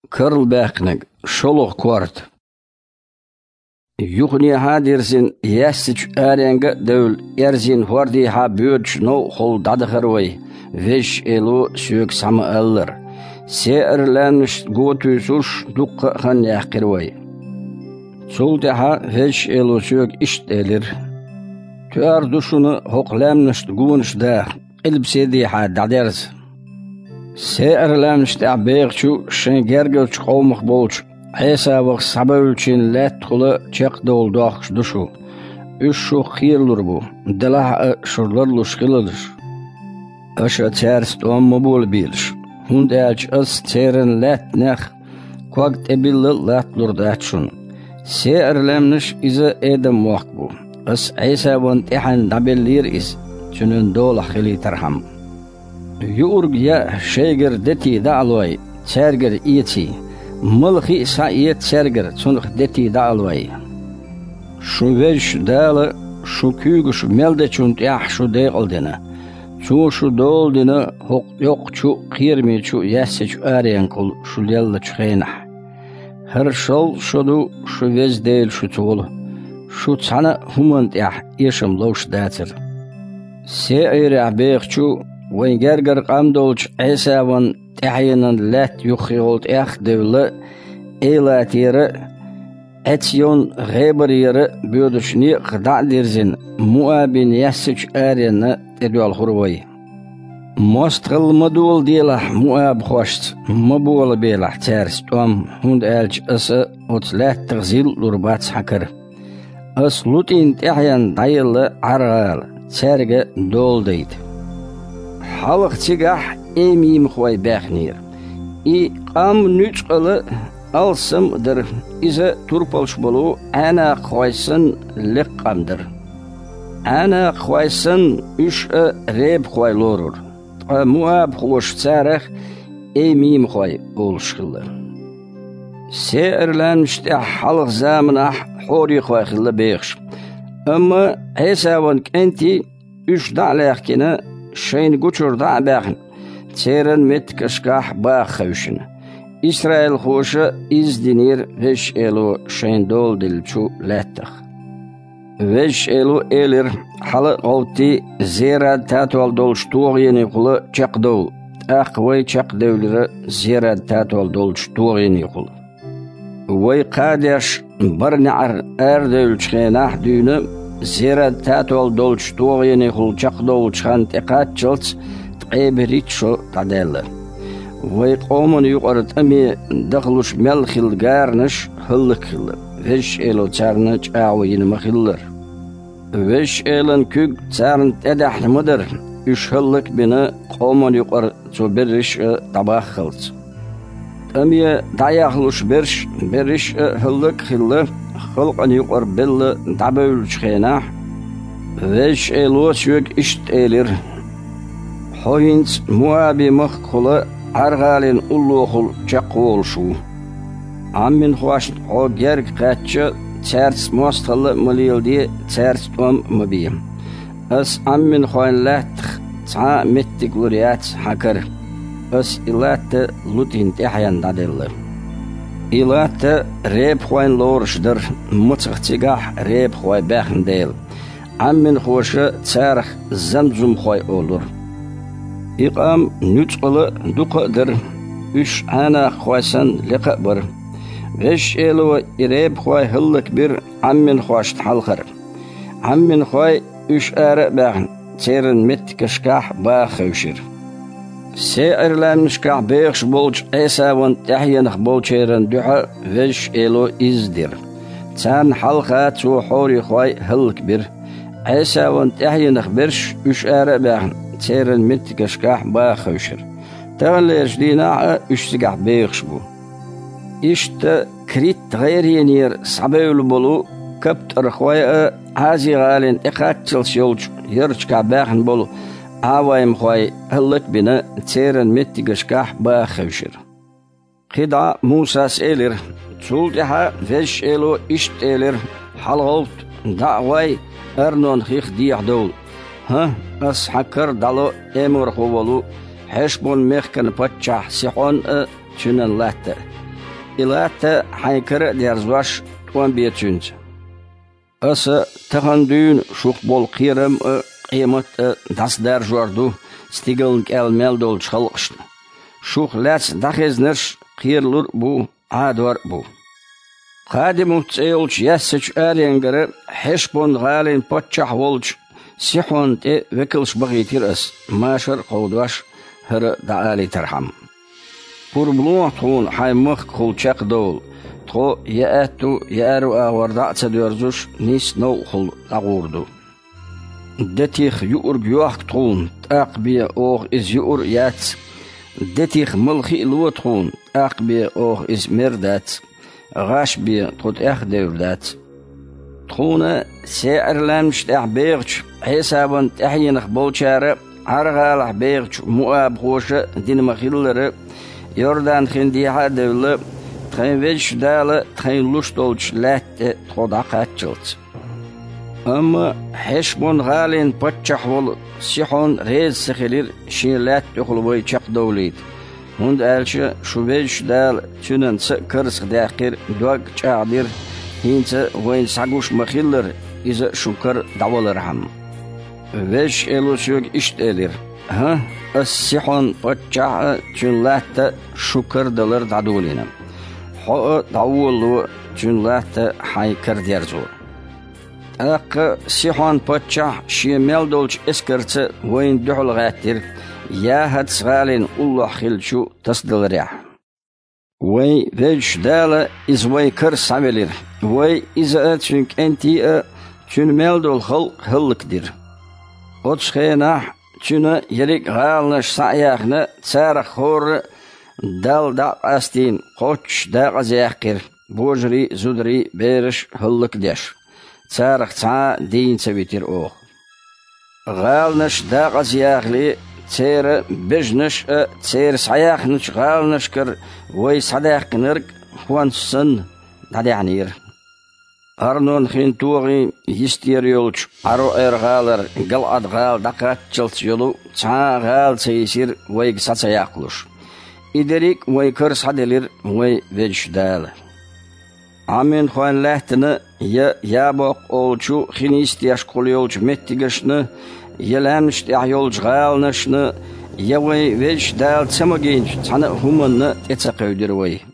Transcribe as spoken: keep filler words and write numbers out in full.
كرل باقنق شلوغ كوارت يغني هادرزين ياسج آرينغ دول يرزين وردي ها بيوتش نو خل دادخروي ويش إلو سيوك سما ألر سيئر لانش غوتو سوش دوق خان يحقروي سولتها ويش إلو سيوك إشت إلر تؤر دوشون هوق لامنش غونش دا قلب سيدي ها دادرز سيئر لامنش تعبيغشو شن جرگوش قومخ بولش عيسى وق سبولچين لات خلا چق دول داخش دشو اشو خيرلر بو دلها شرلرلش خلدش اش اتسرست ام مبول بيلش هند اج اس تيرن لات نخ قوقت ابيل لات لرداتشون سيئر لامنش إذا ادم وقت بو اس عيسى وانتحن دبلير اس چنن دول خلي ترحم يورگ يا شيگر دتي دعلوي تسرگر ايتي ملخي سايت سرگر سنخ دتي دعلوي شو ويش دال شو كيغش ملده چون يح شو ديقل دينا شو شو دول دينا هق يق شو قيرمي شو يسج آرين كل شو ليل چخينح هر شل شدو شو ويز ديل شو تول شو تسانا همانت يح يشم لوش داتر سيئر عبيق شو وين جرجر قام دولش عيسى وان تحينن لات يخيولت اخ دولة ايلات يرى اتيون غيبر يرى بيودش ني قدع ديرزين مؤابين يسج آرين تدوال خروي مستغل مدول ديلا مؤاب خوشت مبول بيلا تارس توم هند آلج اس وطلات تغزيل لربات حكر اس لوتين تحين دايل عرغال تارغ دول ديت حلق تيجح إيمي مخوي باخنير إي قام نجقل ألسم در إذا تربلش بلو أنا خويسن لقام در أنا خويسن إش ريب خوي لورور مواب خوش تارخ إيمي مخوي أولشخل سير لانشتح حلق زامنح حوري خوي خل بيخش أما هيسا وانك أنتي إش دعليخ كنا شين قوشور دع باخن تيرن مت كشكاح باخوشن إسرائيل خوشة إز دينير ويش إلو شين دول دلچو لاتخ ويش إلو إلير حالا قلتي زيرا تاتوال دول شتوغيني قل چق دول أقوي چق دولر زيرا تاتوال دول شتوغيني قل وي قادش برنعر أر دول چخيناح دونه زيرا تاتوال دول شتوغيني قل چق دول چخان تقات چلت تقيبريتشو تعدال وي قومن يقرد أمي دخلوش ملخل غارنش هلخل ويش إلو تارن چاوين مخلر ويش إلن كوك تارن تدح مدر إش هلك بنا قومن يقرد تو برش تباخلت أمي دايخلوش برش برش هلك خل خلقن يقر بل دبول چخيناح ويش إلو سيوك إشت إلير حوينت موابي مخخل عرغالين أولوخل چقول شو عمين خواشت او جرق قاتش تارس مستخل مليل دي تارس توم مبيم اس عمين خوين لاتخ تا متك لوريات حكر اس إلات لوتين تحيان دادل إلات ريب خوين لورشدر متغتقاح ريب خوي باخن ديل عمين خوش تارخ زمزم خوي أولور إقام نتقل دقدر إش أنا خواسن لقبر وش إلو إريب خوي هلك بير عمين خواشت حلخر عمين خوي إش آر باغن تيرن مت كشكاح باخوشر سيئر لامنشكاح بيخش بولج عيسى وان تحينخ بولشيرن دوحا وش إلو إزدر تان حلخات وحوري خوي هلك بير عيسى وان تحينخ بيرش إش آر باغن تيرن مت كشكاح باخوشر تغليش دينا اشتقح بيخشبو اشت كريت غير ينير صعبيل بولو كبت رخواي هازي غالين اقاتل سيولج يرجكا باخن بولو عوايم خواي هلك بنا تيرن مت كشكاح باخوشر خدع موسى سيلر تولدها فيش إلو اشت إلر حلغوت دعواي أرنون خيخ ديح دول ها أس حكر دالو إمر خوالو حشبون مخكن بچح سيحون اه چنن لاتة إلاتا حيكر ديرزواش توان بيتشنج أسا تخندون شوق بول قيرم قيمة داس دار جوردو ستيغلن كال ميلدول شخلقشن شوق لاتس داخزنش قيرلور بو عادور بو قادمو تسيولش يسج آرينغر حشبون غالين بوتشح ولش سيحون تي وكلش بغيتير أس ماشر قودواش هر دعالي ترحم قربلون تون حيمخ خلچق دول تو يأتو يأرو آوردع تدورزوش نيس نو خل أغوردو دتيخ يؤر بيوح تون تاقبي أوغ إز يؤر يات دتيخ ملخي لو تون تاقبي أوغ إز مردات غاش بي تود اخ دولدات تخونا سعر لامش تحبيغش حسابا تحينخ بولشارة عرغال حبيغش مؤاب خوشة دين مخيلر يوردان خنديحة دولة تخين ويش دالة تخين لوش دولش لات تخود عقاتشلت أما حشبون غالين بطشحول سيحون ريز سخيلير شين لات تخلوي چق دوليد هند ألش شوبيش دال تونن سكرس داخل دوغ چاعدير هينت وين ساقوش مخيلر إذا شكر دعوالر هم ويش إلو سيوغ إشت إلير ها السيحون بطشح تون لات شكر دلر دعدولينا حق دعوالو تون لات حيكر ديرزور أق سيحون بطشح شيميل دولش إسكرت وين دحل غاتير يا هاد صغالين الله خلشو تصدل ريح وي فيش دالة إز وي كرس عملير وي إذا أتشنك أنتي تون ميلدو الخلق هلك دير أتشخيناح تون يريك غالنش سعياخنا تسارخ خور دال دا أستين قوش دا غزياقير بوجري زودري بيرش هلك ديش تسارخ تا دين سبيتير أوخ غالنش دا غزياقلي تير بجنش تير سعياخ نشغال نشكر وي صداق نرق خوان سن دادي عنير أرنون خين توغي يستيريولش عرو إرغالر قل أدغال دقات جلت يلو تا غال سيسير وي قصات سياقلوش إدريك وي كرس حدلير وي ويج دال عمين خوان لحتنا يا يابوق أولشو خينيستياش قوليولش متيقشنا يلامش تحيولش غالنشنا يوي ويش دال تسمجينش تانا همنا اتساقودر وي